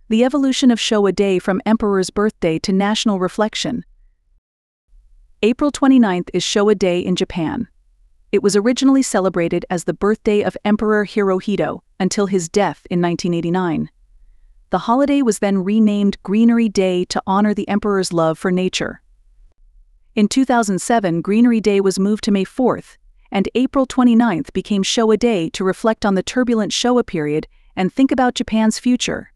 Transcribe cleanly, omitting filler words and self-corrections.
The evolution of Showa Day from Emperor's Birthday to National Reflection. April 29th is Showa Day in Japan. It was originally celebrated as the birthday of Emperor Hirohito until his death in 1989. The holiday was then renamed Greenery Day to honor the emperor's love for nature. In 2007, Greenery Day was moved to May 4th, and April 29th became Showa Day to reflect on the turbulent Showa period and think about Japan's future.